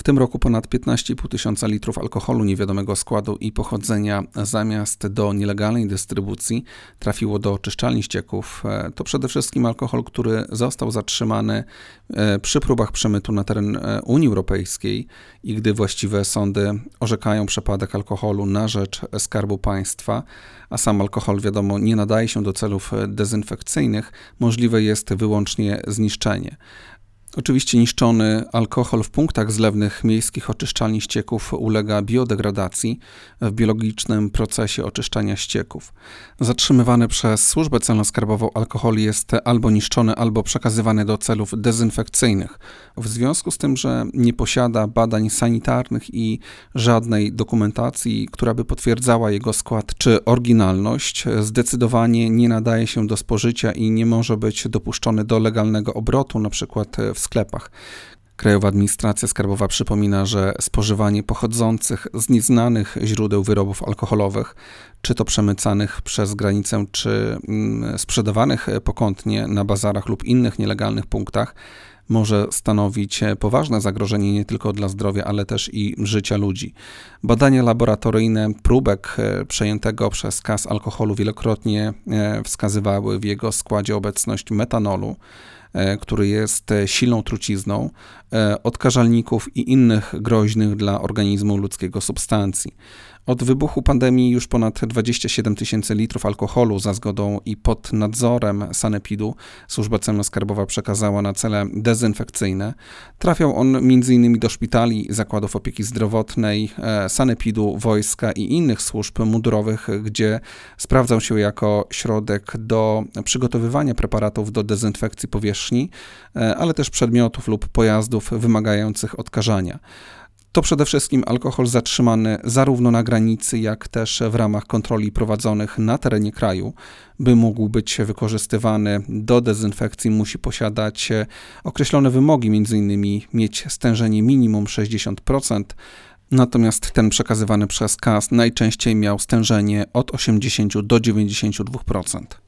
tym roku ponad 15,5 tysiąca litrów alkoholu niewiadomego składu i pochodzenia zamiast do nielegalnej dystrybucji trafiło do oczyszczalni ścieków. To przede wszystkim alkohol, który został zatrzymany przy próbach przemytu na teren Unii Europejskiej i gdy właściwe sądy orzekają przepadek alkoholu na rzecz Skarbu Państwa, a sam alkohol, wiadomo, nie nadaje się do celów dezynfekcyjnych, możliwe jest wyłącznie zniszczenie. Oczywiście niszczony alkohol w punktach zlewnych miejskich oczyszczalni ścieków ulega biodegradacji w biologicznym procesie oczyszczania ścieków. Zatrzymywany przez Służbę Celno-Skarbową alkohol jest albo niszczony, albo przekazywany do celów dezynfekcyjnych. W związku z tym, że nie posiada badań sanitarnych i żadnej dokumentacji, która by potwierdzała jego skład czy oryginalność, zdecydowanie nie nadaje się do spożycia i nie może być dopuszczony do legalnego obrotu, np. w sklepach. Krajowa Administracja Skarbowa przypomina, że spożywanie pochodzących z nieznanych źródeł wyrobów alkoholowych, czy to przemycanych przez granicę, czy sprzedawanych pokątnie na bazarach lub innych nielegalnych punktach, może stanowić poważne zagrożenie nie tylko dla zdrowia, ale też i życia ludzi. Badania laboratoryjne próbek przejętego przez KAS alkoholu wielokrotnie wskazywały w jego składzie obecność metanolu, który jest silną trucizną, odkażalników i innych groźnych dla organizmu ludzkiego substancji. Od wybuchu pandemii już ponad 27 tysięcy litrów alkoholu za zgodą i pod nadzorem sanepidu Służba Celno-Skarbowa przekazała na cele dezynfekcyjne. Trafiał on m.in. do szpitali, zakładów opieki zdrowotnej, sanepidu, wojska i innych służb mundurowych, gdzie sprawdzał się jako środek do przygotowywania preparatów do dezynfekcji powierzchni, ale też przedmiotów lub pojazdów wymagających odkażania. To przede wszystkim alkohol zatrzymany zarówno na granicy, jak też w ramach kontroli prowadzonych na terenie kraju. By mógł być wykorzystywany do dezynfekcji, musi posiadać określone wymogi, m.in. mieć stężenie minimum 60%, natomiast ten przekazywany przez KAS najczęściej miał stężenie od 80 do 92%.